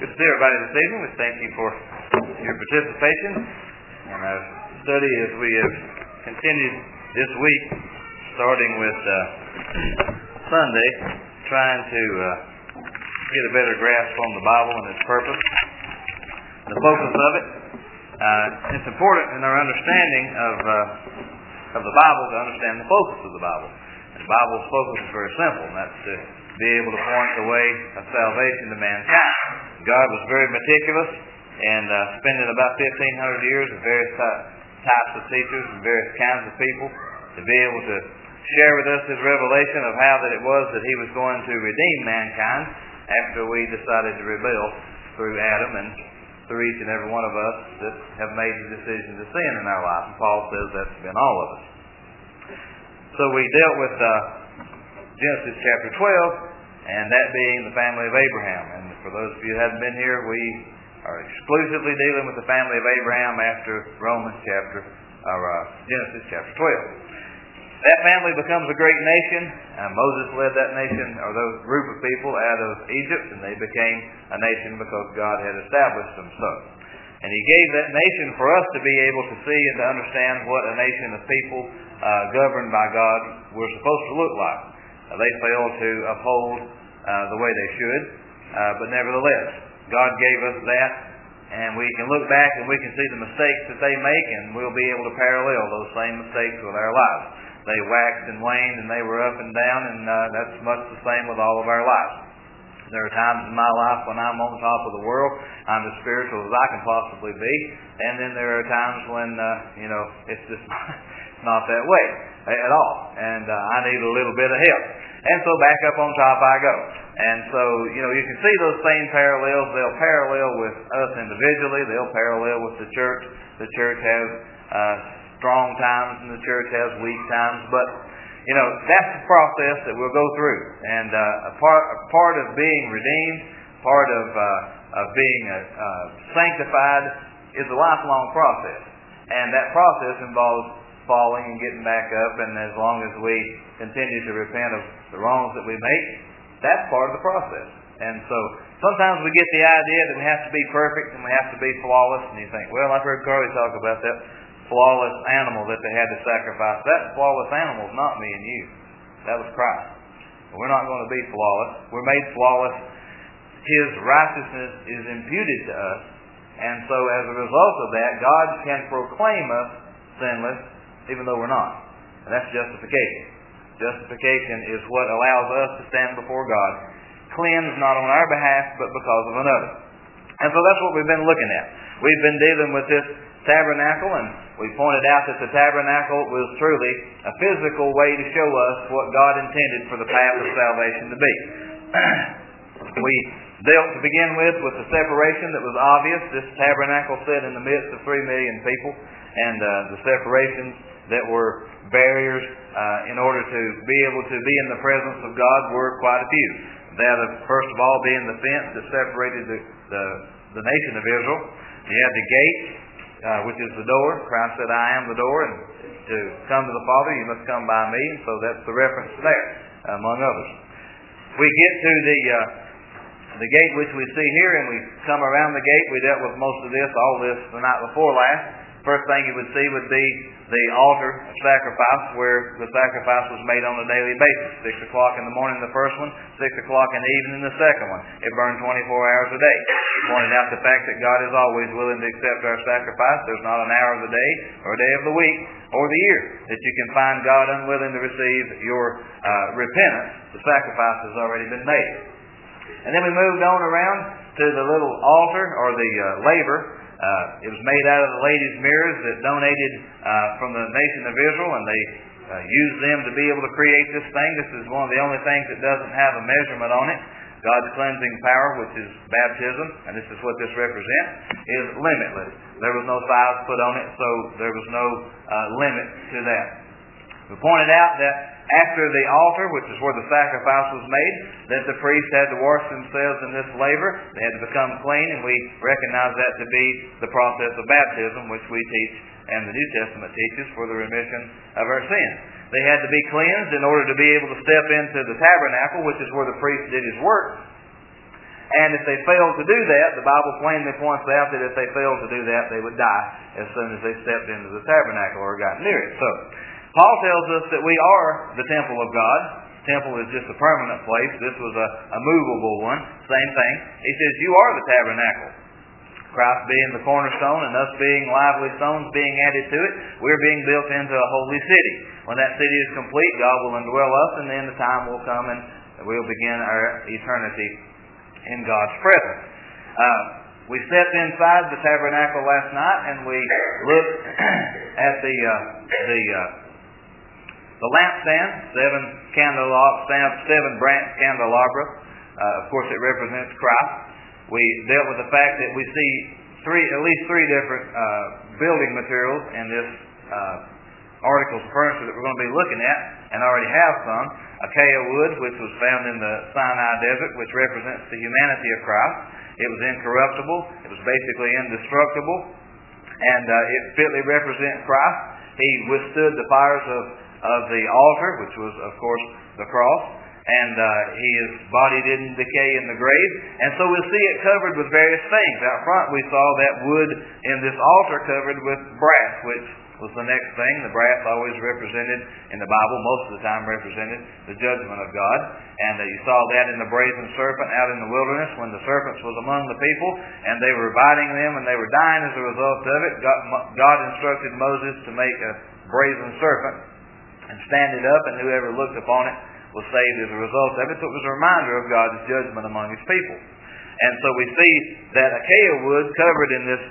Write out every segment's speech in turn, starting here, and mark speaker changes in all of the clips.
Speaker 1: Good to see everybody this evening. We thank you for your participation in our study as we have continued this week, starting with Sunday, trying to get a better grasp on the Bible and its purpose, the focus of it. It's important in our understanding of the Bible to understand the focus of the Bible. And the Bible's focus is very simple, and that's to be able to point the way of salvation to mankind. God was very meticulous and spending about 1,500 years with various types of teachers and various kinds of people to be able to share with us His revelation of how that it was that He was going to redeem mankind after we decided to rebel through Adam and through each and every one of us that have made the decision to sin in our life. And Paul says that's been all of us. So we dealt with Genesis chapter 12, and that being the family of Abraham. And for those of you who haven't been here, we are exclusively dealing with the family of Abraham after Genesis chapter 12. That family becomes a great nation. Moses led that nation, or those group of people, out of Egypt, and they became a nation because God had established them so. And He gave that nation for us to be able to see and to understand what a nation of people governed by God were supposed to look like. They failed to uphold the way they should, but nevertheless, God gave us that, and we can look back and we can see the mistakes that they make, and we'll be able to parallel those same mistakes with our lives. They waxed and waned, and they were up and down, and that's much the same with all of our lives. There are times in my life when I'm on top of the world, I'm as spiritual as I can possibly be, and then there are times when, it's just not that way at all, and I need a little bit of help. And so back up on top I go. And so, you can see those same parallels. They'll parallel with us individually. They'll parallel with the church. The church has strong times and the church has weak times. But, that's the process that we'll go through. And a part of being redeemed, part of being sanctified is a lifelong process. And that process involves falling and getting back up, and as long as we continue to repent of the wrongs that we make, that's part of the process. And so sometimes we get the idea that we have to be perfect and we have to be flawless, and you think, well, I've heard Carly talk about that flawless animal that they had to sacrifice. That flawless animal is not me and you. That was Christ. We're not going to be flawless. We're made flawless. His righteousness is imputed to us, and so as a result of that, God can proclaim us sinless even though we're not. And that's justification. Justification is what allows us to stand before God, cleansed not on our behalf, but because of another. And so that's what we've been looking at. We've been dealing with this tabernacle, and we pointed out that the tabernacle was truly a physical way to show us what God intended for the path of salvation to be. We dealt to begin with the separation that was obvious. This tabernacle sat in the midst of 3 million people, and the separations that were barriers in order to be able to be in the presence of God were quite a few. That of, first of all, being the fence that separated the nation of Israel. You had the gate, which is the door. Christ said, I am the door, and to come to the Father you must come by me. So that's the reference there, among others. We get to the gate which we see here, and we come around the gate. We dealt with most of all this the night before last. First thing you would see would be the altar of sacrifice, where the sacrifice was made on a daily basis. 6 o'clock in the morning the first one, 6 o'clock in the evening the second one. It burned 24 hours a day. We pointed out the fact that God is always willing to accept our sacrifice. There's not an hour of the day, or a day of the week, or the year that you can find God unwilling to receive your repentance. The sacrifice has already been made. And then we moved on around to the little altar, or the laver. It was made out of the ladies' mirrors that donated from the nation of Israel, and they used them to be able to create this thing. This is one of the only things that doesn't have a measurement on it. God's cleansing power, which is baptism, and this is what this represents, is limitless. There was no size put on it, so there was no limit to that. We pointed out that after the altar, which is where the sacrifice was made, that the priests had to wash themselves in this laver. They had to become clean, and we recognize that to be the process of baptism, which we teach and the New Testament teaches for the remission of our sins. They had to be cleansed in order to be able to step into the tabernacle, which is where the priest did his work. And if they failed to do that, the Bible plainly points out that if they failed to do that, they would die as soon as they stepped into the tabernacle or got near it. So, Paul tells us that we are the temple of God. Temple is just a permanent place. This was a movable one. Same thing. He says, you are the tabernacle. Christ being the cornerstone and us being lively stones being added to it, we're being built into a holy city. When that city is complete, God will indwell us, and then the time will come and we'll begin our eternity in God's presence. We stepped inside the tabernacle last night and we looked at the lampstand, seven branch candelabra. Of course, it represents Christ. We dealt with the fact that we see at least three different building materials in this articles of furniture that we're going to be looking at, and already have some. Acacia wood, which was found in the Sinai desert, which represents the humanity of Christ. It was incorruptible. It was basically indestructible, and it fitly represents Christ. He withstood the fires of the altar, which was, of course, the cross. And his body didn't decay in the grave. And so we'll see it covered with various things. Out front we saw that wood in this altar covered with brass, which was the next thing. The brass always represented, in the Bible, most of the time represented the judgment of God. And you saw that in the brazen serpent out in the wilderness when the serpents was among the people and they were biting them and they were dying as a result of it. God instructed Moses to make a brazen serpent and stand it up, and whoever looked upon it was saved as a result of it. So it was a reminder of God's judgment among His people. And so we see that acacia wood covered in this,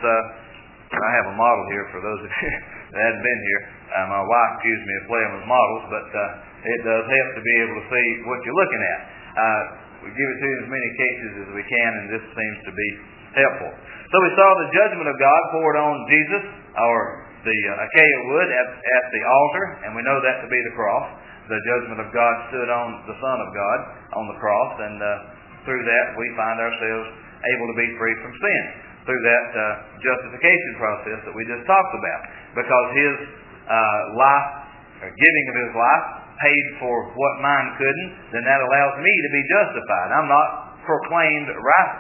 Speaker 1: I have a model here for those of you that hadn't been here. My wife accused me of playing with models, but it does help to be able to see what you're looking at. We give it to you in as many cases as we can, and this seems to be helpful. So we saw the judgment of God poured on Jesus, or the acacia wood at the altar, and we know that to be the cross. The judgment of God stood on the Son of God on the cross, and through that we find ourselves able to be free from sin, through that justification process that we just talked about. Because His life, or giving of His life, paid for what mine couldn't, then that allows me to be justified. I'm not proclaimed right.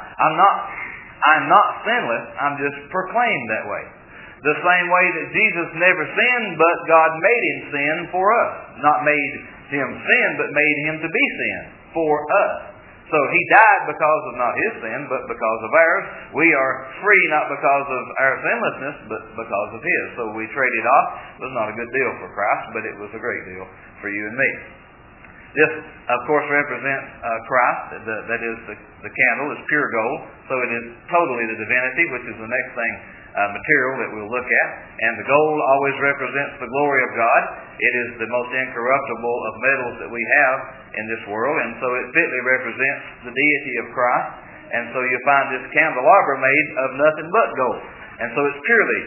Speaker 1: I'm not sinless. I'm just proclaimed that way. The same way that Jesus never sinned, but God made Him sin for us. Not made Him sin, but made Him to be sin for us. So He died because of not His sin, but because of ours. We are free not because of our sinlessness, but because of His. So we traded off. It was not a good deal for Christ, but it was a great deal for you and me. This, of course, represents Christ. That is, the candle is pure gold. So it is totally the divinity, which is the next thing, material that we'll look at. And the gold always represents the glory of God. It is the most incorruptible of metals that we have in this world. And so it fitly represents the deity of Christ. And so you find this candelabra made of nothing but gold. And so it's purely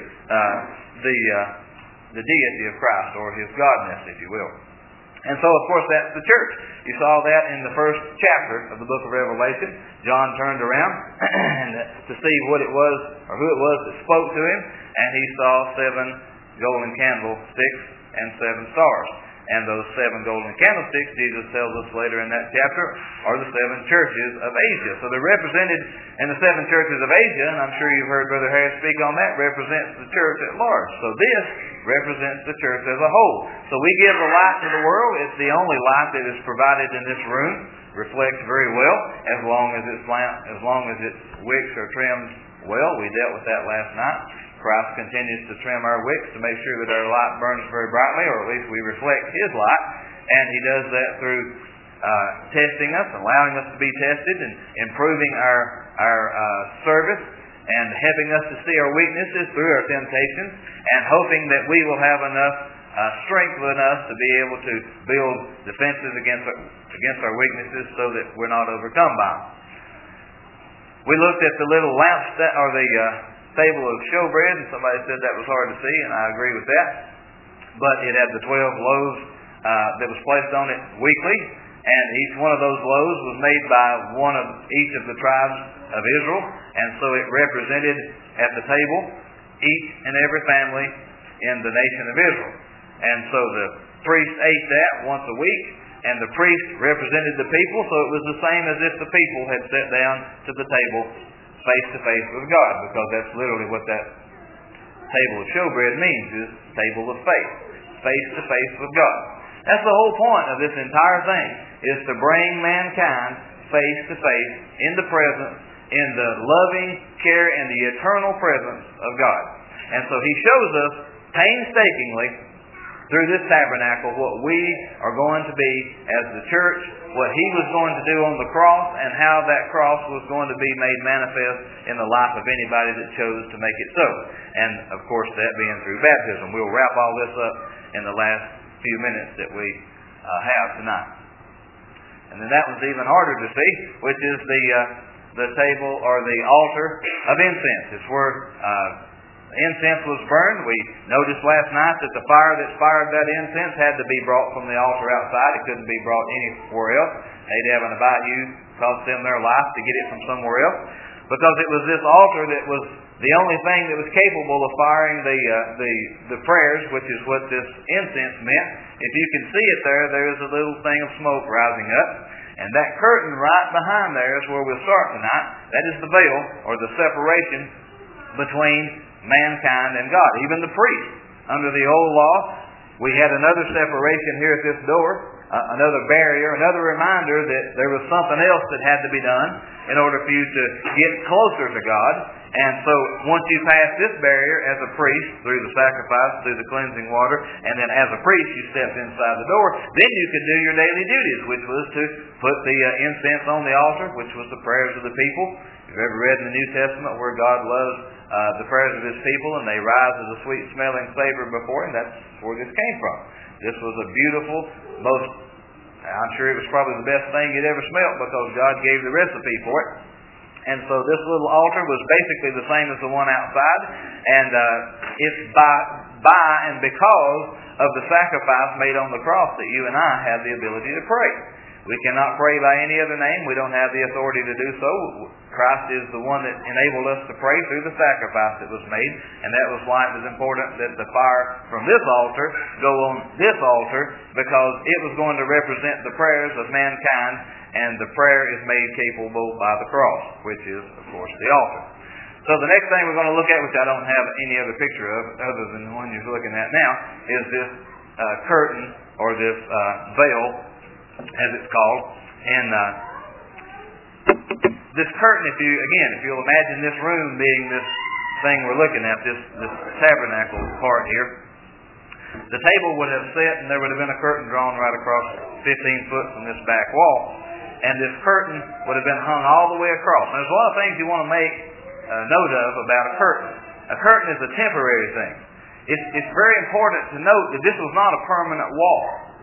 Speaker 1: the deity of Christ, or His godness, if you will. And so, of course, that's the church. You saw that in the first chapter of the book of Revelation. John turned around to see what it was, or who it was that spoke to him, and he saw 7 golden candlesticks and 7 stars. And those 7 golden candlesticks, Jesus tells us later in that chapter, are the 7 churches of Asia. So they're represented in the 7 churches of Asia, and I'm sure you've heard Brother Harris speak on that, represents the church at large. So this represents the church as a whole. So we give the light to the world. It's the only light that is provided in this room. Reflects very well as long as its wicks are trimmed well. We dealt with that last night. Christ continues to trim our wicks to make sure that our light burns very brightly, or at least we reflect His light. And He does that through testing us, allowing us to be tested, and improving our service, and helping us to see our weaknesses through our temptations, and hoping that we will have enough strength within us to be able to build defenses against our weaknesses, so that we're not overcome by them. We looked at the little lampstand, or the table of showbread, and somebody said that was hard to see, and I agree with that. But it had the 12 loaves that was placed on it weekly, and each one of those loaves was made by one of each of the tribes of Israel, and so it represented at the table each and every family in the nation of Israel. And so the priest ate that once a week, and the priest represented the people, so it was the same as if the people had sat down to the table face to face with God, because that's literally what that table of showbread means, is table of faith, face to face with God. That's the whole point of this entire thing, is to bring mankind face to face in the presence, in the loving care and the eternal presence of God. And so He shows us painstakingly through this tabernacle what we are going to be as the church, what He was going to do on the cross, and how that cross was going to be made manifest in the life of anybody that chose to make it so. And of course, that being through baptism. We'll wrap all this up in the last few minutes that we have tonight. And then that one's even harder to see, which is the table or the altar of incense. It's where incense was burned. We noticed last night that the fire that fired that incense had to be brought from the altar outside. It couldn't be brought anywhere else. They'd have an bayou, cost them their life to get it from somewhere else, because it was this altar that was the only thing that was capable of firing the prayers, which is what this incense meant. If you can see it there is a little thing of smoke rising up. And that curtain right behind there is where we'll start tonight. That is the veil, or the separation between mankind and God. Even the priest, under the old law, we had another separation here at this door, another barrier, another reminder that there was something else that had to be done in order for you to get closer to God. And so once you pass this barrier as a priest, through the sacrifice, through the cleansing water, and then as a priest you stepped inside the door, then you could do your daily duties, which was to put the incense on the altar, which was the prayers of the people. If you've ever read in the New Testament where God loves the prayers of His people, and they rise as a sweet-smelling savor before Him, that's where this came from. This was a beautiful, I'm sure it was probably the best thing you'd ever smelt, because God gave the recipe for it. And so this little altar was basically the same as the one outside, and it's by and because of the sacrifice made on the cross that you and I have the ability to pray. We cannot pray by any other name. We don't have the authority to do so. Christ is the one that enabled us to pray through the sacrifice that was made, and that was why it was important that the fire from this altar go on this altar, because it was going to represent the prayers of mankind, and the prayer is made capable by the cross, which is, of course, the altar. So the next thing we're going to look at, which I don't have any other picture of other than the one you're looking at now, is this curtain, or this veil, as it's called. And this curtain, if you'll imagine this room being this thing we're looking at, this tabernacle part here, the table would have set, and there would have been a curtain drawn right across 15 foot from this back wall. And this curtain would have been hung all the way across. Now, there's a lot of things you want to make note of about a curtain. A curtain is a temporary thing. It's very important to note that this was not a permanent wall.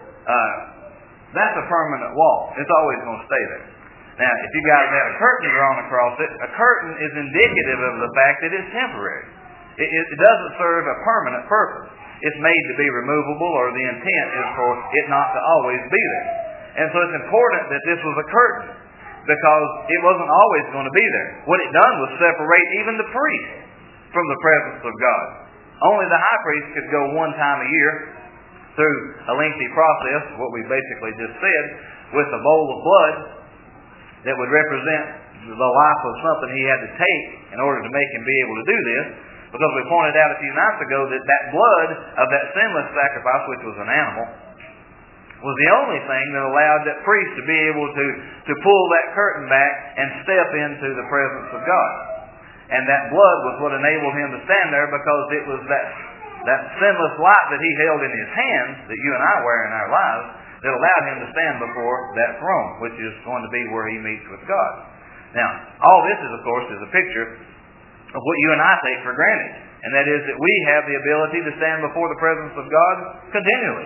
Speaker 1: That's a permanent wall. It's always going to stay there. Now, if you guys had a curtain drawn across it, a curtain is indicative of the fact that it's temporary. It doesn't serve a permanent purpose. It's made to be removable, or the intent is for it not to always be there. And so it's important that this was a curtain, because it wasn't always going to be there. What it done was separate even the priest from the presence of God. Only the high priest could go one time a year through a lengthy process, what we basically just said, with a bowl of blood that would represent the life of something he had to take in order to make him be able to do this. Because we pointed out a few nights ago that blood of that sinless sacrifice, which was an animal, was the only thing that allowed that priest to be able to pull that curtain back and step into the presence of God. And that blood was what enabled him to stand there, because it was that sinless light that he held in his hands, that you and I wear in our lives, that allowed him to stand before that throne, which is going to be where he meets with God. Now, all this is, of course, is a picture of what you and I take for granted, and that is that we have the ability to stand before the presence of God continually.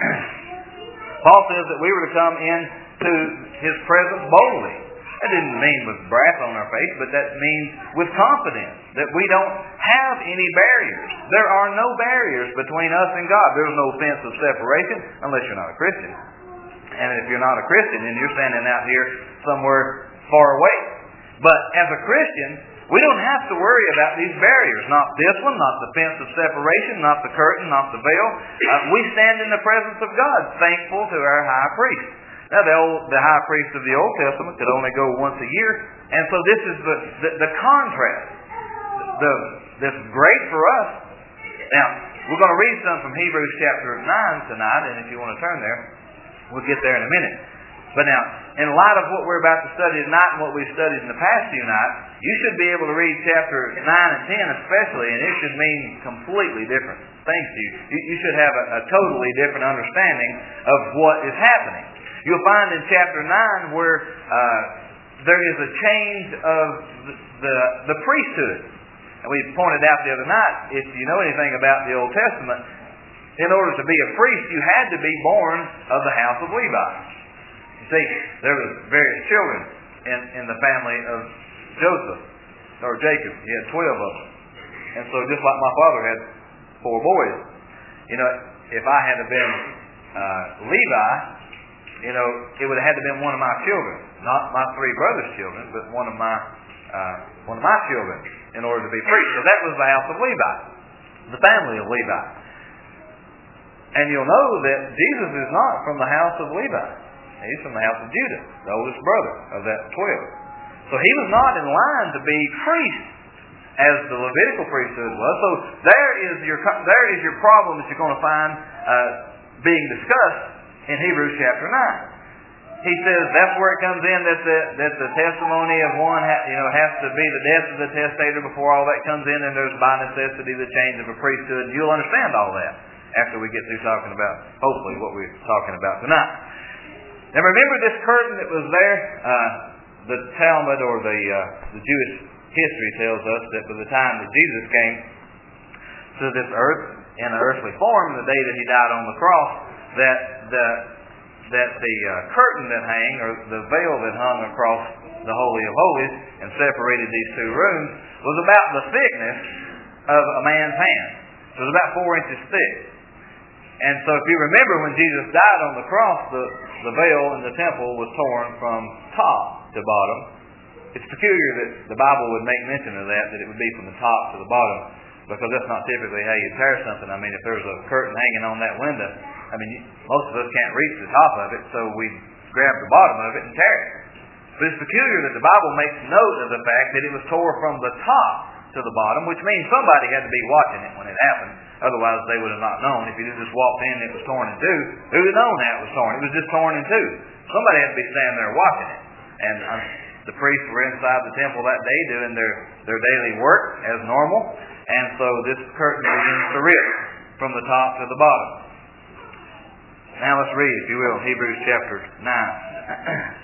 Speaker 1: Paul says that we were to come into His presence boldly. That didn't mean with breath on our face, but that means with confidence, that we don't have any barriers. There are no barriers between us and God. There's no fence of separation, unless you're not a Christian. And if you're not a Christian, then you're standing out here somewhere far away. But as a Christian, we don't have to worry about these barriers. Not this one, not the fence of separation, not the curtain, not the veil. We stand in the presence of God, thankful to our high priest. Now, the high priest of the Old Testament could only go once a year, and so this is the contrast that's great for us. Now, we're going to read some from Hebrews chapter 9 tonight, and if you want to turn there, we'll get there in a minute. But now, in light of what we're about to study tonight and what we've studied in the past few nights, you should be able to read chapter 9 and 10 especially, and it should mean completely different things to you. You should have a totally different understanding of what is happening. You'll find in chapter 9 where there is a change of the priesthood. And we pointed out the other night, if you know anything about the Old Testament, in order to be a priest, you had to be born of the house of Levi. You see, there were various children in the family of Joseph, or Jacob. He had 12 of them. And so just like my father had 4 boys, you know, if I had been Levi, you know, it would have had to been one of my children. Not my 3 brothers' children, but one of my children in order to be priest. So that was the house of Levi, the family of Levi. And you'll know that Jesus is not from the house of Levi. He's from the house of Judah, the oldest brother of that 12. So he was not in line to be priest as the Levitical priesthood was. So there is your problem that you're going to find being discussed in Hebrews chapter 9. He says that's where it comes in that the testimony of one has to be the death of the testator before all that comes in, and there's by necessity the change of a priesthood. You'll understand all that after we get through talking about, hopefully, what we're talking about tonight. Now remember this curtain that was there? The Talmud or the Jewish history tells us that by the time that Jesus came to this earth in an earthly form, the day that He died on the cross, that the curtain that hung, or the veil that hung across the Holy of Holies and separated these 2 rooms, was about the thickness of a man's hand. It was about 4 inches thick. And so if you remember when Jesus died on the cross, the veil in the temple was torn from top to bottom. It's peculiar that the Bible would make mention of that it would be from the top to the bottom, because that's not typically how you tear something. I mean, if there's a curtain hanging on that window, I mean, most of us can't reach the top of it, so we grab the bottom of it and tear it. But it's peculiar that the Bible makes note of the fact that it was tore from the top to the bottom, which means somebody had to be watching it when it happened. Otherwise, they would have not known. If you just walked in and it was torn in 2, who would have known that it was torn? It was just torn in 2. Somebody had to be standing there watching it. And the priests were inside the temple that day doing their daily work as normal. And so this curtain begins to rip from the top to the bottom. Now let's read, if you will, Hebrews chapter 9.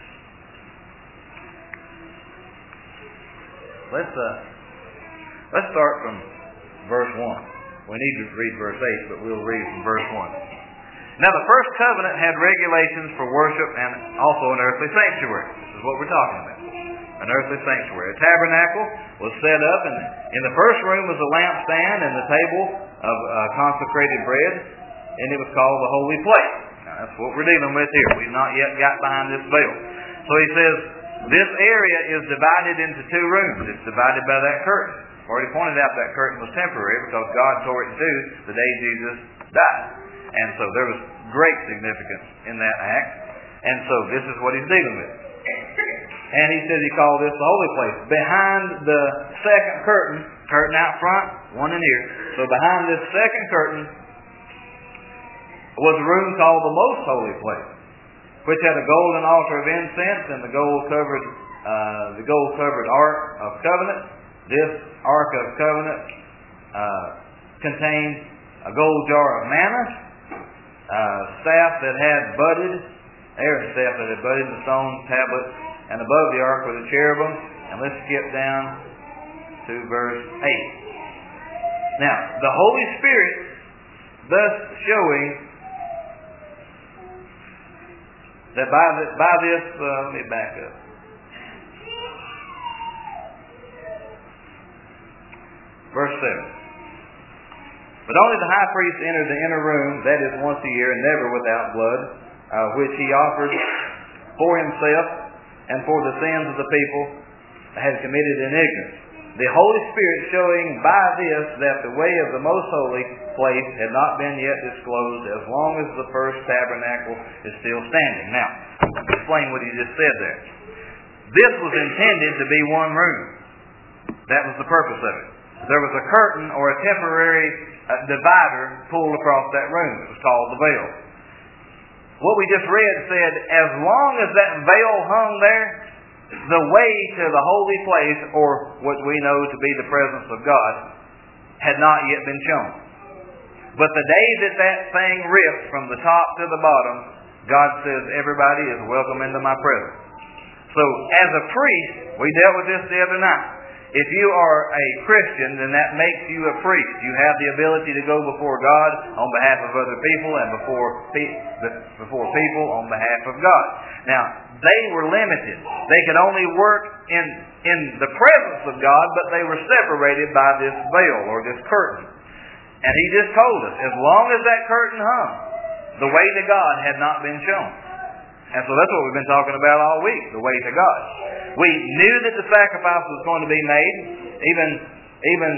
Speaker 1: Let's start from verse 1. We need to read verse 8, but we'll read from verse 1. Now the first covenant had regulations for worship and also an earthly sanctuary. This is what we're talking about. An earthly sanctuary. A tabernacle was set up, and in the first room was a lampstand and the table of consecrated bread, and it was called the Holy Place. Now that's what we're dealing with here. We've not yet got behind this veil. So he says, this area is divided into 2 rooms. It's divided by that curtain. I've already pointed out that curtain was temporary because God tore it in 2 the day Jesus died. And so there was great significance in that act. And so this is what he's dealing with. And he says he called this the holy place. Behind the second curtain out front, one in here. So behind this second curtain was a room called the most holy place, which had a golden altar of incense and the gold covered Ark of Covenant. This Ark of Covenant contained a gold jar of manna, staff that had budded, Aaron's staff that had budded in the stone tablet, and above the ark were the cherubim. And let's skip down to verse 8. Now, the Holy Spirit thus showing that by this, let me back up. Verse 7. But only the high priest entered the inner room, that is once a year, and never without blood, which he offered for himself and for the sins of the people that had committed in ignorance. The Holy Spirit showing by this that the way of the most holy place had not been yet disclosed as long as the first tabernacle is still standing. Now, explain what he just said there. This was intended to be one room. That was the purpose of it. There was a curtain or a temporary divider pulled across that room. It was called the veil. What we just read said, as long as that veil hung there, the way to the holy place, or what we know to be the presence of God, had not yet been shown. But the day that that thing ripped from the top to the bottom, God says, everybody is welcome into my presence. So, as a priest, we dealt with this the other night. If you are a Christian, then that makes you a priest. You have the ability to go before God on behalf of other people and before people on behalf of God. Now, they were limited. They could only work in the presence of God, but they were separated by this veil or this curtain. And he just told us, as long as that curtain hung, the way to God had not been shown. And so that's what we've been talking about all week, the way to God. We knew that the sacrifice was going to be made. Even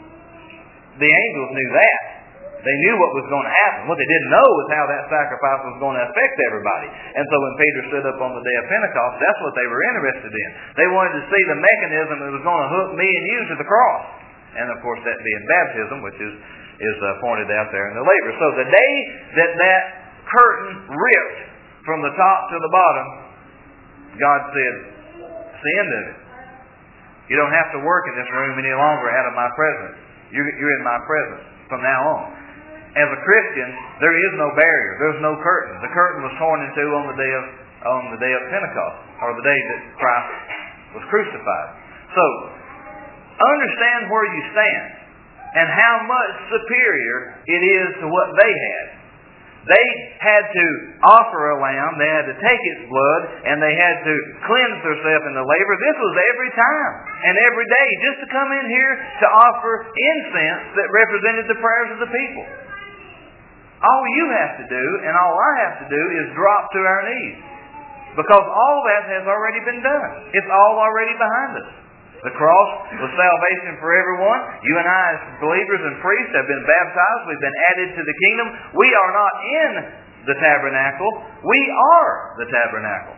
Speaker 1: the angels knew that. They knew what was going to happen. What they didn't know was how that sacrifice was going to affect everybody. And so when Peter stood up on the day of Pentecost, that's what they were interested in. They wanted to see the mechanism that was going to hook me and you to the cross. And of course that being baptism, which is pointed out there in the laver. So the day that curtain ripped from the top to the bottom, God said, it's the end of it. You don't have to work in this room any longer out of my presence. You're in my presence from now on. As a Christian, there is no barrier. There's no curtain. The curtain was torn in two on the day of Pentecost, or the day that Christ was crucified. So, understand where you stand and how much superior it is to what they had. They had to offer a lamb, they had to take its blood, and they had to cleanse themselves in the laver. This was every time and every day, just to come in here to offer incense that represented the prayers of the people. All you have to do, and all I have to do, is drop to our knees. Because all that has already been done. It's all already behind us. The cross was salvation for everyone. You and I, as believers and priests, have been baptized. We've been added to the kingdom. We are not in the tabernacle. We are the tabernacle.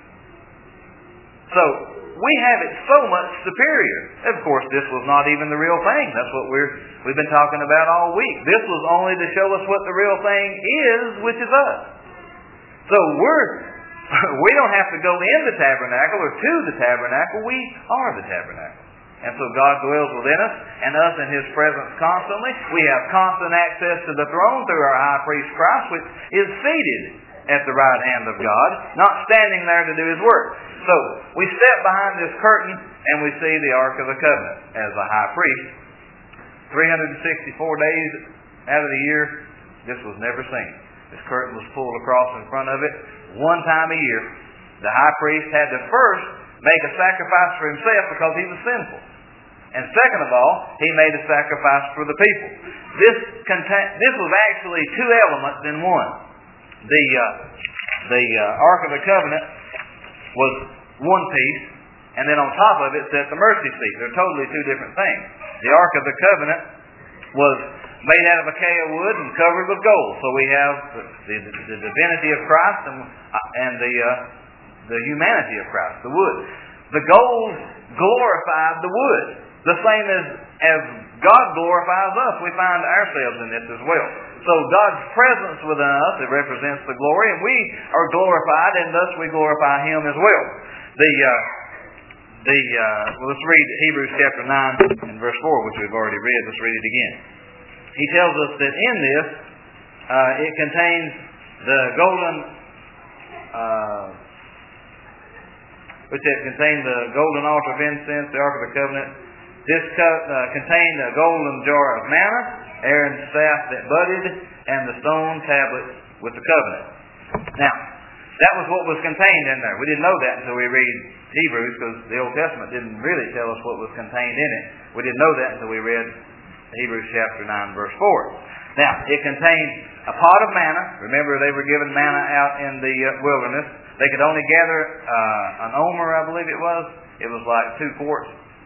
Speaker 1: So, we have it so much superior. Of course, this was not even the real thing. That's what we've been talking about all week. This was only to show us what the real thing is, which is us. So, we don't have to go in the tabernacle or to the tabernacle. We are the tabernacle. And so God dwells within us and us in His presence constantly. We have constant access to the throne through our high priest Christ, which is seated at the right hand of God, not standing there to do His work. So, we step behind this curtain and we see the Ark of the Covenant as a high priest. 364 days out of the year, this was never seen. This curtain was pulled across in front of it. One time a year, the high priest had to first make a sacrifice for himself because he was sinful. And second of all, he made a sacrifice for the people. This was actually two elements in one. The Ark of the Covenant was one piece, and then on top of it sat the mercy seat. They're totally two different things. The Ark of the Covenant was made out of acacia wood and covered with gold. So we have the divinity of Christ and the humanity of Christ, the wood. The gold glorified the wood. The same as God glorifies us, we find ourselves in this as well. So God's presence within us, it represents the glory, and we are glorified, and thus we glorify Him as well. Let's read Hebrews chapter 9 and verse 4, which we've already read. Let's read it again. He tells us that in this, it contains the golden, altar of incense, the Ark of the Covenant. This contained a golden jar of manna, Aaron's staff that budded, and the stone tablets with the covenant. Now, that was what was contained in there. We didn't know that until we read Hebrews, because the Old Testament didn't really tell us what was contained in it. We didn't know that until we read Hebrews chapter 9, verse 4. Now, it contained a pot of manna. Remember, they were given manna out in the wilderness. They could only gather an omer, I believe it was. It was like 2 quarts.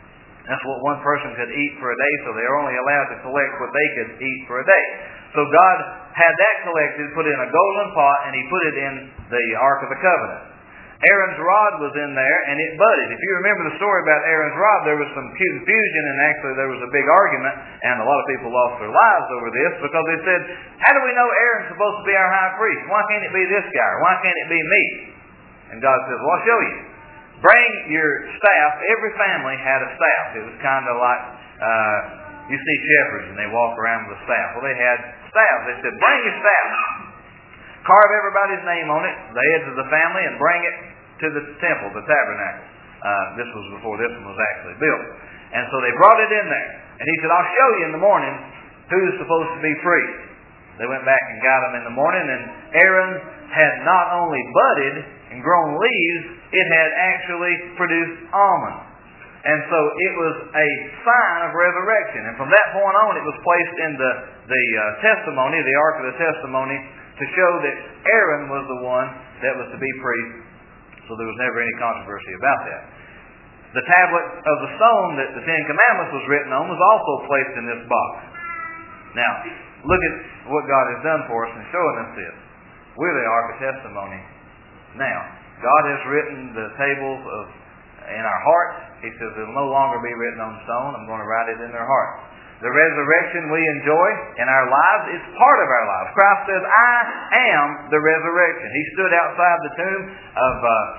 Speaker 1: That's what one person could eat for a day, so they were only allowed to collect what they could eat for a day. So God had that collected, put in a golden pot, and He put it in the Ark of the Covenant. Aaron's rod was in there, and it budded. If you remember the story about Aaron's rod, there was some confusion, and actually there was a big argument, and a lot of people lost their lives over this, because they said, how do we know Aaron's supposed to be our high priest? Why can't it be this guy? Or why can't it be me? And God says, well, I'll show you. Bring your staff. Every family had a staff. It was kind of like, you see shepherds, and they walk around with a staff. Well, they had staffs. They said, bring your staff. Carve everybody's name on it, the heads of the family, and bring it to the temple, the tabernacle. This was before this one was actually built. And so they brought it in there. And He said, I'll show you in the morning who's supposed to be priest. They went back and got them in the morning, and Aaron had not only budded and grown leaves, it had actually produced almonds. And so it was a sign of resurrection. And from that point on, it was placed in the testimony, the Ark of the Testimony, to show that Aaron was the one that was to be priest. So there was never any controversy about that. The tablet of the stone that the Ten Commandments was written on was also placed in this box. Now, look at what God has done for us in showing us this. We're the Ark of Testimony now. God has written the tables in our hearts. He says it'll no longer be written on stone. I'm going to write it in their hearts. The resurrection we enjoy in our lives is part of our lives. Christ says, I am the resurrection. He stood outside the tomb of,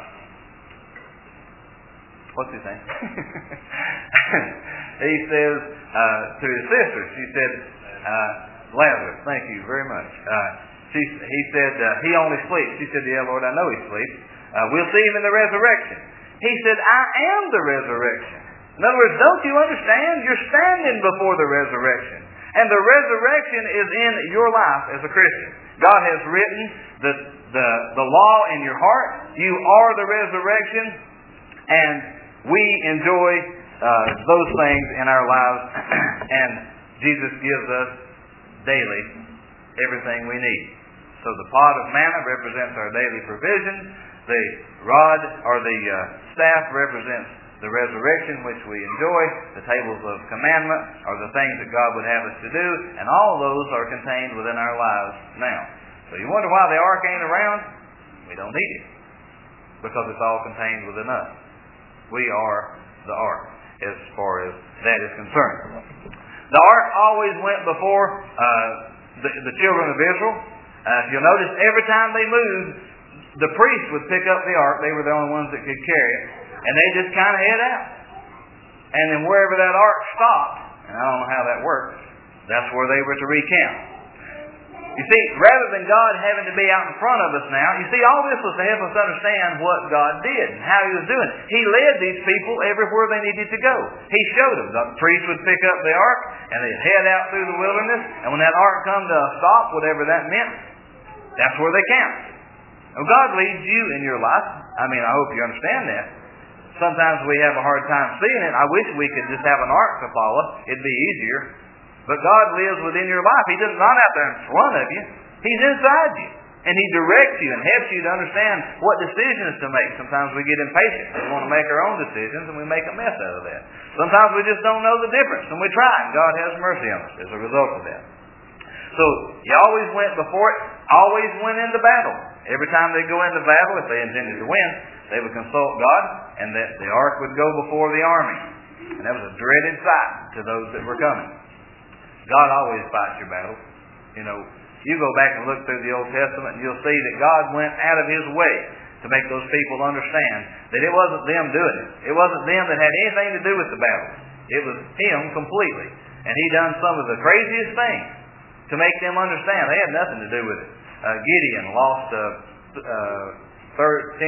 Speaker 1: what's his name? He says to his sisters, she said, Lazarus, thank you very much. He said, he only sleeps. She said, yeah, Lord, I know he sleeps. We'll see him in the resurrection. He said, I am the resurrection. In other words, don't you understand? You're standing before the resurrection. And the resurrection is in your life as a Christian. God has written the law in your heart. You are the resurrection. And we enjoy those things in our lives. And Jesus gives us daily everything we need. So the pot of manna represents our daily provision. The rod or the staff represents the resurrection which we enjoy. The tables of commandment are the things that God would have us to do, and all those are contained within our lives now. So you wonder why the ark ain't around? We don't need it, because it's all contained within us. We are the ark as far as that is concerned. The ark always went before the children of Israel. If you'll notice, every time they moved, the priest would pick up the ark. They were the only ones that could carry it. And they just kind of head out. And then wherever that ark stopped, and I don't know how that works, that's where they were to recamp. You see, rather than God having to be out in front of us now, you see, all this was to help us understand what God did and how He was doing it. He led these people everywhere they needed to go. He showed them. The priest would pick up the ark, and they'd head out through the wilderness, and when that ark come to a stop, whatever that meant, that's where they camped. Now, God leads you in your life. I mean, I hope you understand that. Sometimes we have a hard time seeing it. I wish we could just have an ark to follow. It'd be easier. But God lives within your life. He doesn't run out there in front of you. He's inside you. And He directs you and helps you to understand what decisions to make. Sometimes we get impatient. We want to make our own decisions, and we make a mess out of that. Sometimes we just don't know the difference, and we try, and God has mercy on us as a result of that. So, He always went before it, always went into battle. Every time they go into battle, if they intended to win, they would consult God, and that the ark would go before the army. And that was a dreaded sight to those that were coming. God always fights your battles. You know, you go back and look through the Old Testament, and you'll see that God went out of His way to make those people understand that it wasn't them doing it. It wasn't them that had anything to do with the battle. It was Him completely. And He done some of the craziest things to make them understand. They had nothing to do with it. Gideon lost 100%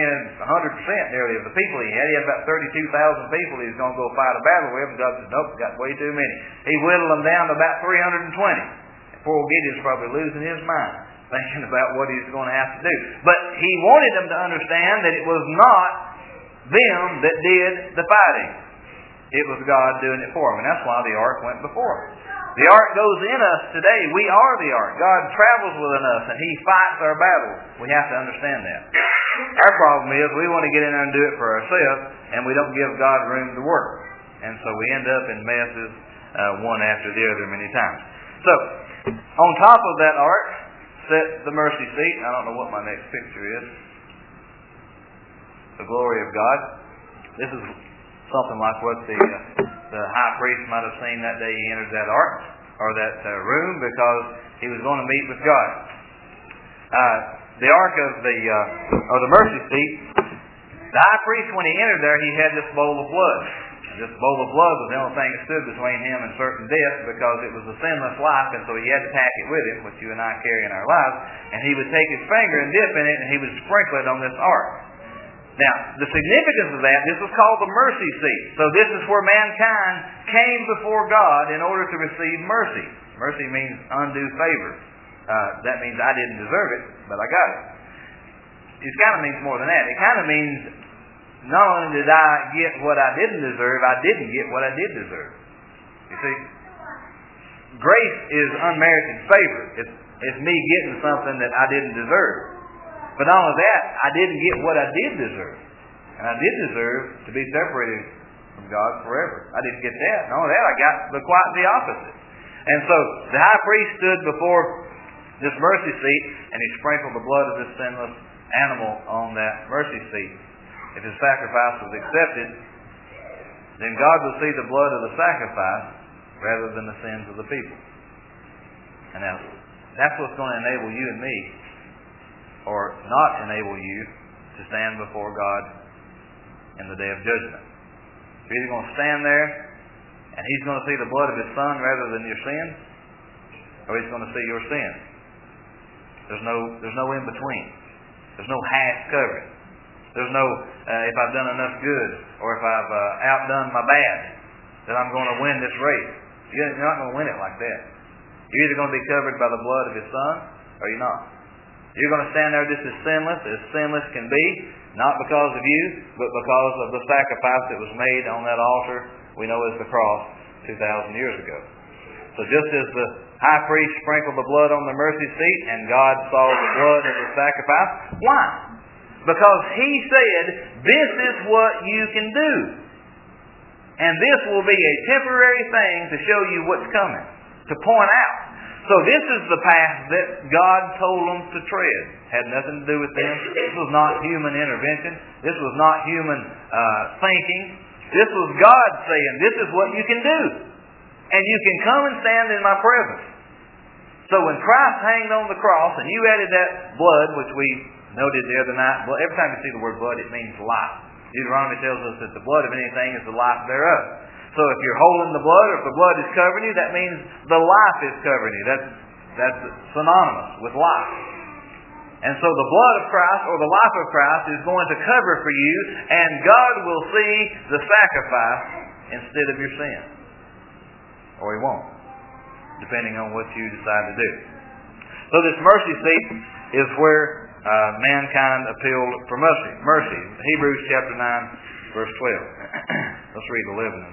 Speaker 1: nearly of the people he had. He had about 32,000 people he was going to go fight a battle with, and God said, nope, got way too many. He whittled them down to about 320. Poor Gideon's probably losing his mind, thinking about what he's going to have to do. But he wanted them to understand that it was not them that did the fighting. It was God doing it for them, and that's why the ark went before them. The ark goes in us today. We are the ark. God travels within us, and He fights our battles. We have to understand that. Our problem is we want to get in there and do it for ourselves, and we don't give God room to work. And so we end up in messes one after the other many times. So, on top of that ark sat the mercy seat. I don't know what my next picture is. The glory of God. This is something like what the high priest might have seen that day he entered that ark, or that room, because he was going to meet with God. The ark of the mercy seat, the high priest, when he entered there, he had this bowl of blood. This bowl of blood was the only thing that stood between him and certain death, because it was a sinless life, and so he had to pack it with him, which you and I carry in our lives. And he would take his finger and dip in it, and he would sprinkle it on this ark. Now, the significance of that, this was called the mercy seat. So this is where mankind came before God in order to receive mercy. Mercy means undue favor. That means I didn't deserve it, but I got it. It kind of means more than that. It kind of means not only did I get what I didn't deserve, I didn't get what I did deserve. You see, grace is unmerited favor. It's me getting something that I didn't deserve. But not only that, I didn't get what I did deserve. And I did deserve to be separated from God forever. I didn't get that. Not only that, I got quite the opposite. And so the high priest stood before this mercy seat, and he sprinkled the blood of this sinless animal on that mercy seat. If his sacrifice was accepted, then God will see the blood of the sacrifice rather than the sins of the people. And now, that's what's going to enable you and me, or not enable you, to stand before God in the day of judgment. You're either going to stand there, and He's going to see the blood of His Son rather than your sins, or He's going to see your sins. There's no in between. There's no half covering. There's no if I've done enough good, or if I've outdone my bad, that I'm going to win this race. You're not going to win it like that. You're either going to be covered by the blood of His Son, or you're not. You're going to stand there just as sinless can be, not because of you, but because of the sacrifice that was made on that altar we know as the cross 2,000 years ago. So just as the high priest sprinkled the blood on the mercy seat, and God saw the blood of the sacrifice, why? Because He said, this is what you can do. And this will be a temporary thing to show you what's coming, to point out. So this is the path that God told them to tread. Had nothing to do with them. This was not human intervention. This was not human thinking. This was God saying, this is what you can do. And you can come and stand in my presence. So when Christ hanged on the cross, and you added that blood, which we noted the other night, well, every time you see the word blood, it means life. Deuteronomy tells us that the blood of anything is the life thereof. So if you're holding the blood, or if the blood is covering you, that means the life is covering you. That's synonymous with life. And so the blood of Christ, or the life of Christ, is going to cover for you, and God will see the sacrifice instead of your sin. Or He won't, depending on what you decide to do. So this mercy seat is where mankind appealed for mercy. Hebrews chapter 9, verse 12. Let's read 11 and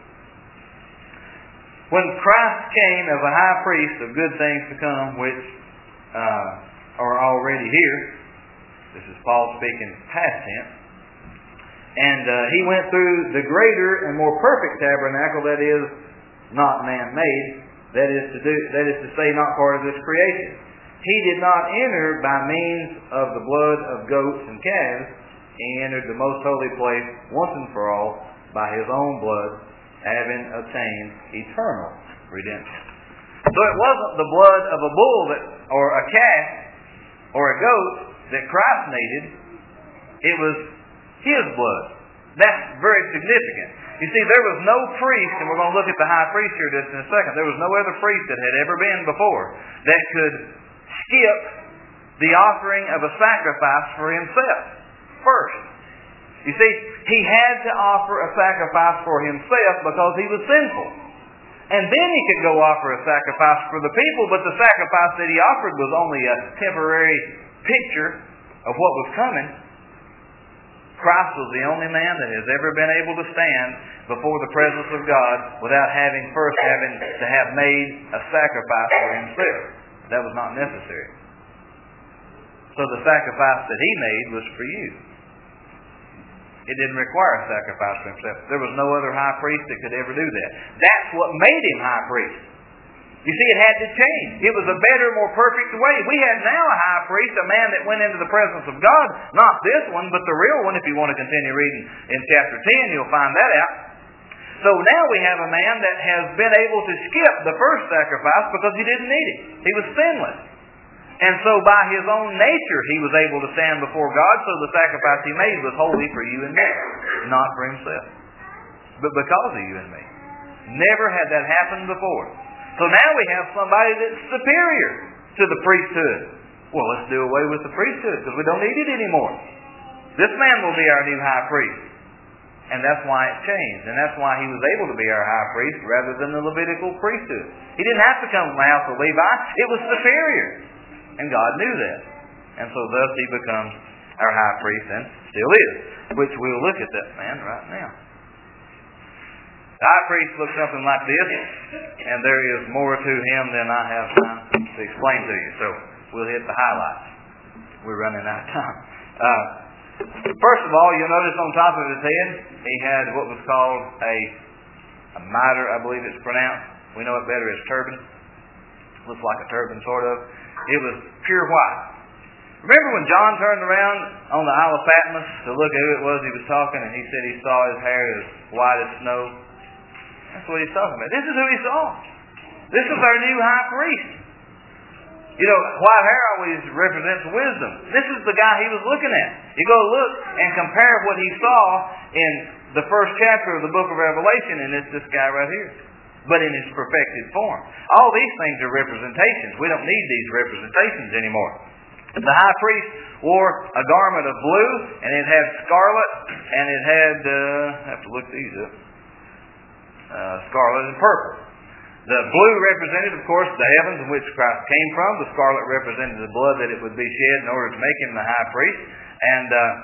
Speaker 1: 12. When Christ came as a high priest of good things to come, which are already here, this is Paul speaking past tense, and He went through the greater and more perfect tabernacle, that is, not man-made, that is to say, not part of this creation. He did not enter by means of the blood of goats and calves. He entered the most holy place once and for all by His own blood, having obtained eternal redemption. So it wasn't the blood of a bull or a calf or a goat that Christ needed. It was His blood. That's very significant. You see, there was no priest, and we're going to look at the high priest here just in a second. There was no other priest that had ever been before that could skip the offering of a sacrifice for himself first. You see, he had to offer a sacrifice for himself because he was sinful. And then he could go offer a sacrifice for the people, but the sacrifice that he offered was only a temporary picture of what was coming. Christ was the only man that has ever been able to stand before the presence of God without having to have made a sacrifice for himself. That was not necessary. So the sacrifice that he made was for you. It didn't require a sacrifice for himself. There was no other high priest that could ever do that. That's what made him high priest. You see, it had to change. It was a better, more perfect way. We have now a high priest, a man that went into the presence of God. Not this one, but the real one. If you want to continue reading in chapter 10, you'll find that out. So now we have a man that has been able to skip the first sacrifice because he didn't need it. He was sinless. And so by his own nature, he was able to stand before God, so the sacrifice he made was wholly for you and me, not for himself, but because of you and me. Never had that happened before. So now we have somebody that's superior to the priesthood. Well, let's do away with the priesthood because we don't need it anymore. This man will be our new high priest. And that's why it changed. And that's why he was able to be our high priest rather than the Levitical priesthood. He didn't have to come from the house of Levi. It was superior. And God knew that. And so thus he becomes our high priest and still is. Which we'll look at that man right now. The high priest looks something like this. And there is more to him than I have time to explain to you. So we'll hit the highlights. We're running out of time. First of all, you'll notice on top of his head, he had what was called a mitre, I believe it's pronounced. We know it better as turban. Looks like a turban, sort of. It was pure white. Remember when John turned around on the Isle of Patmos to look at who it was he was talking, and he said he saw his hair as white as snow? That's what he's talking about. This is who he saw. This is our new high priest. You know, white hair always represents wisdom. This is the guy he was looking at. You go look and compare what he saw in the first chapter of the book of Revelation, and it's this guy right here. But in his perfected form. All these things are representations. We don't need these representations anymore. The high priest wore a garment of blue, and it had scarlet, and it had, I have to look these up, scarlet and purple. The blue represented, of course, the heavens in which Christ came from. The scarlet represented the blood that it would be shed in order to make him the high priest. And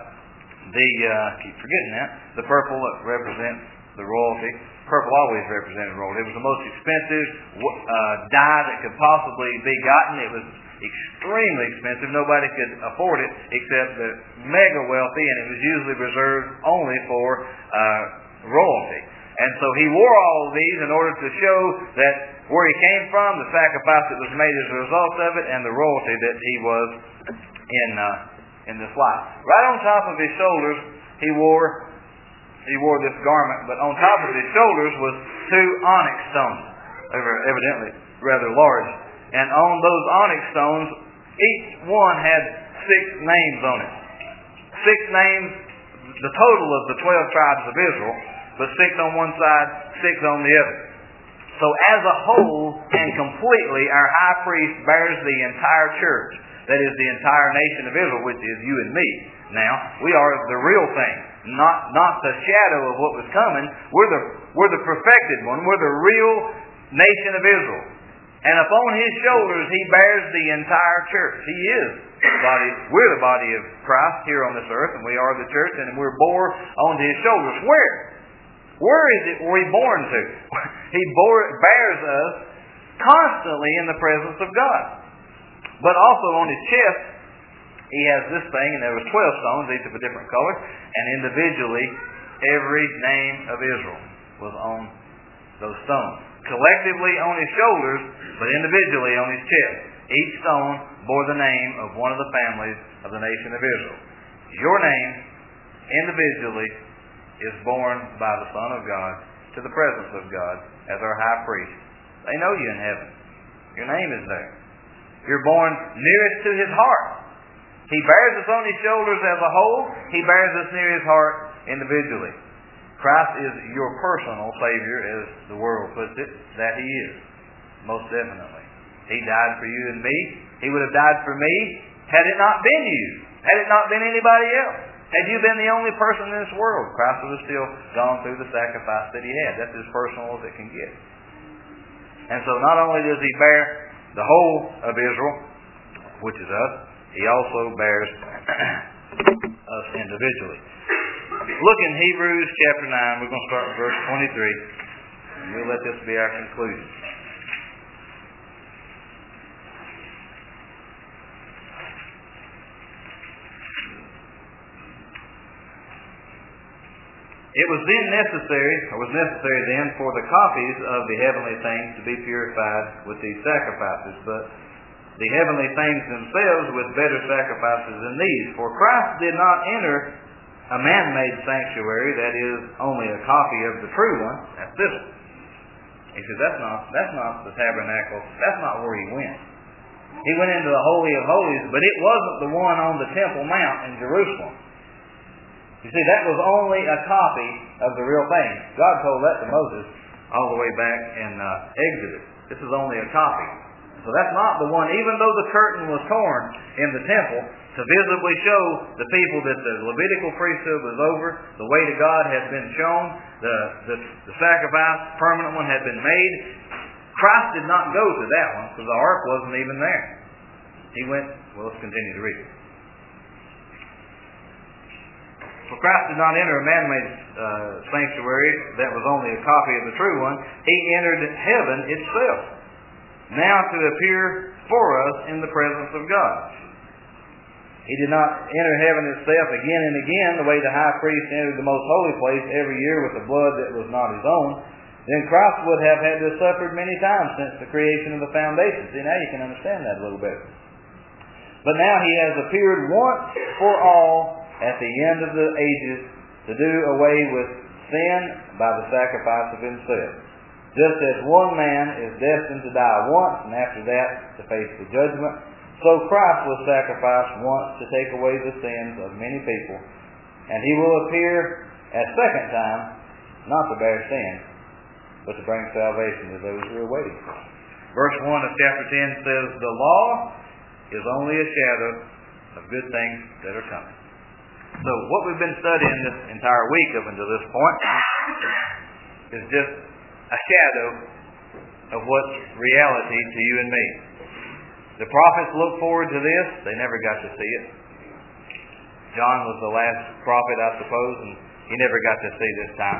Speaker 1: I keep forgetting that. The purple represents the royalty. Purple always represented royalty. It was the most expensive dye that could possibly be gotten. It was extremely expensive. Nobody could afford it except the mega wealthy, and it was usually reserved only for royalty. And so he wore all of these in order to show that where he came from, the sacrifice that was made as a result of it, and the royalty that he was in this life. Right on top of his shoulders, he wore this garment, but on top of his shoulders was 2 onyx stones. They were evidently rather large. And on those onyx stones, each one had 6 names on it. 6 names, the total of the 12 tribes of Israel, but 6 on one side, 6 on the other. So as a whole and completely, our high priest bears the entire church. That is the entire nation of Israel, which is you and me. Now, we are the real thing, not the shadow of what was coming. We're the perfected one. We're the real nation of Israel. And upon his shoulders, he bears the entire church. He is the body. We're the body of Christ here on this earth, and we are the church, and we're bore onto his shoulders. Where is it we're born to? He bears us constantly in the presence of God. But also on his chest, he has this thing, and there was 12 stones, each of a different color, and individually, every name of Israel was on those stones. Collectively on his shoulders, but individually on his chest. Each stone bore the name of one of the families of the nation of Israel. Your name, individually, is borne by the Son of God to the presence of God as our high priest. They know you in heaven. Your name is there. You're born nearest to his heart. He bears us on his shoulders as a whole. He bears us near his heart individually. Christ is your personal Savior, as the world puts it. That he is. Most definitely. He died for you and me. He would have died for me had it not been you. Had it not been anybody else. Had you been the only person in this world, Christ would have still gone through the sacrifice that he had. That's as personal as it can get. And so not only does he bear the whole of Israel, which is us, he also bears us individually. Look in Hebrews chapter 9. We're going to start with verse 23. And we'll let this be our conclusion. It was necessary then for the copies of the heavenly things to be purified with these sacrifices, but the heavenly things themselves with better sacrifices than these. For Christ did not enter a man-made sanctuary, that is, only a copy of the true one. That's this one. He says, that's not the tabernacle. That's not where he went. He went into the Holy of Holies, but it wasn't the one on the Temple Mount in Jerusalem. You see, that was only a copy of the real thing. God told that to Moses all the way back in Exodus. This is only a copy. So that's not the one, even though the curtain was torn in the temple to visibly show the people that the Levitical priesthood was over, the way to God had been shown, the sacrifice, permanent one, had been made. Christ did not go to that one because the ark wasn't even there. He went, well, let's continue to read it. For Christ did not enter a man-made sanctuary that was only a copy of the true one. He entered heaven itself, now to appear for us in the presence of God. He did not enter heaven itself again and again, the way the high priest entered the most holy place every year with the blood that was not his own. Then Christ would have had to have suffered many times since the creation of the foundation. See, now you can understand that a little better. But now he has appeared once for all at the end of the ages to do away with sin by the sacrifice of himself. Just as one man is destined to die once and after that to face the judgment, so Christ was sacrificed once to take away the sins of many people. And he will appear a second time, not to bear sin, but to bring salvation to those who are waiting for him. Verse 1 of chapter 10 says, the law is only a shadow of good things that are coming. So what we've been studying this entire week up until this point is just a shadow of what's reality to you and me. The prophets looked forward to this. They never got to see it. John was the last prophet, I suppose, and he never got to see this time.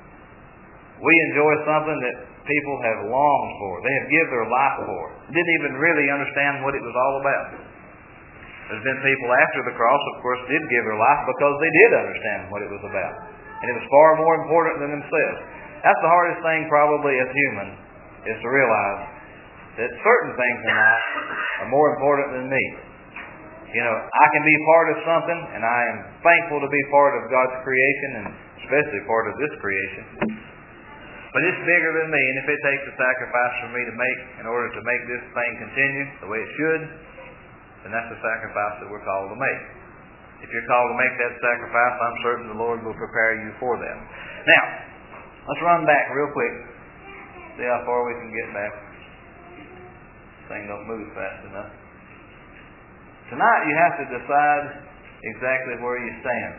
Speaker 1: We enjoy something that people have longed for. They have given their life for. Didn't even really understand what it was all about. There's been people after the cross, of course, did give their life because they did understand what it was about. And it was far more important than themselves. That's the hardest thing probably as human, is to realize that certain things in life are more important than me. You know, I can be part of something, and I am thankful to be part of God's creation, and especially part of this creation. But it's bigger than me, and if it takes a sacrifice for me to make in order to make this thing continue the way it should, then that's the sacrifice that we're called to make. If you're called to make that sacrifice, I'm certain the Lord will prepare you for that. Now, let's run back real quick. See how far we can get back. This thing don't move fast enough. Tonight you have to decide exactly where you stand.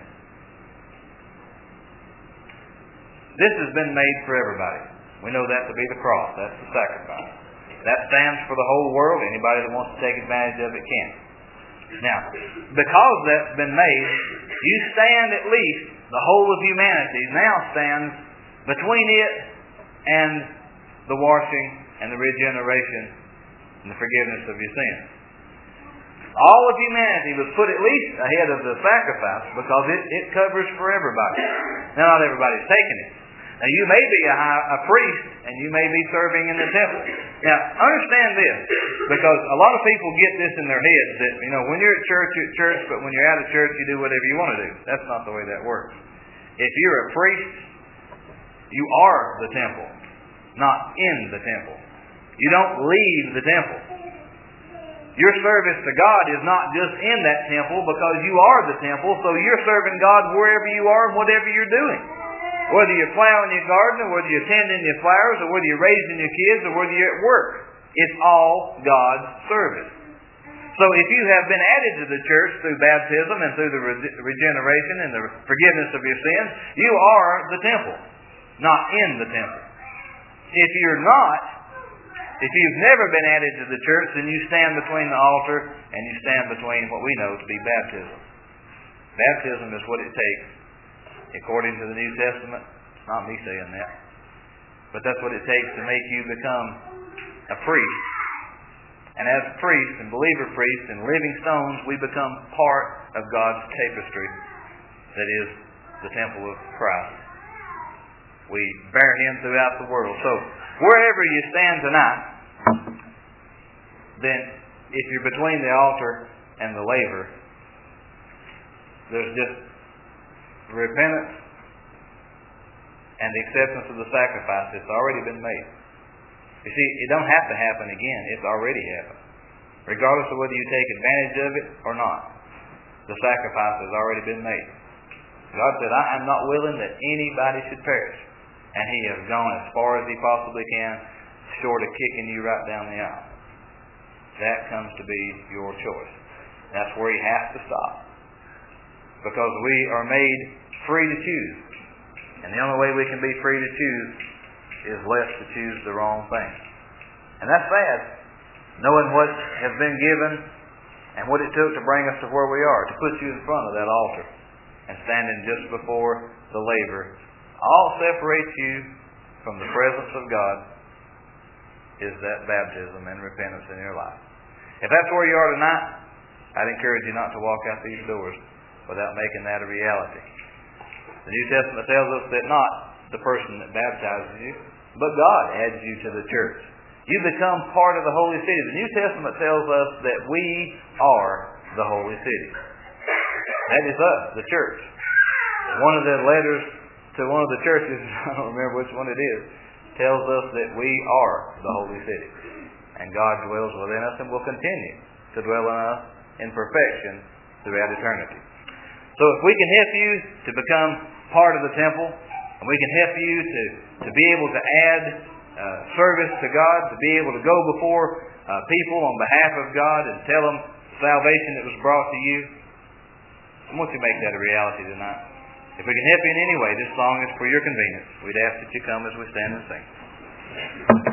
Speaker 1: This has been made for everybody. We know that to be the cross. That's the sacrifice. That stands for the whole world. Anybody that wants to take advantage of it can. Now, because that's been made, you stand at least, the whole of humanity now stands between it and the washing and the regeneration and the forgiveness of your sins. All of humanity was put at least ahead of the sacrifice because it covers for everybody. Now, not everybody's taking it. Now, you may be a priest, and you may be serving in the temple. Now, understand this, because a lot of people get this in their heads that, you know, when you're at church, you're at church, but when you're out of church, you do whatever you want to do. That's not the way that works. If you're a priest, you are the temple, not in the temple. You don't leave the temple. Your service to God is not just in that temple because you are the temple, so you're serving God wherever you are and whatever you're doing. Whether you're plowing your garden, or whether you're tending your flowers, or whether you're raising your kids, or whether you're at work. It's all God's service. So if you have been added to the church through baptism and through the regeneration and the forgiveness of your sins, you are the temple, not in the temple. If you're not, if you've never been added to the church, then you stand between the altar and you stand between what we know to be baptism. Baptism is what it takes. According to the New Testament, it's not me saying that, but that's what it takes to make you become a priest. And as priests and believer priests and living stones, we become part of God's tapestry that is the temple of Christ. We bear Him throughout the world. So, wherever you stand tonight, then if you're between the altar and the laver, there's just repentance and the acceptance of the sacrifice that's already been made. You see, it don't have to happen again. It's already happened. Regardless of whether you take advantage of it or not, the sacrifice has already been made. God said, I am not willing that anybody should perish. And He has gone as far as He possibly can, short of kicking you right down the aisle. That comes to be your choice. That's where He has to stop. Because we are made free to choose. And the only way we can be free to choose is lest to choose the wrong thing. And that's bad, knowing what has been given and what it took to bring us to where we are, to put you in front of that altar and standing just before the laver. All separates you from the presence of God is that baptism and repentance in your life. If that's where you are tonight, I'd encourage you not to walk out these doors without making that a reality. The New Testament tells us that not the person that baptizes you, but God adds you to the church. You become part of the holy city. The New Testament tells us that we are the holy city. That is us, the church. One of the letters to one of the churches, I don't remember which one it is, tells us that we are the holy city. And God dwells within us and will continue to dwell in us in perfection throughout eternity. So if we can help you to become part of the temple, and we can help you to be able to add service to God, to be able to go before people on behalf of God and tell them salvation that was brought to you, I want you to make that a reality tonight. If we can help you in any way, this song is for your convenience. We'd ask that you come as we stand and sing.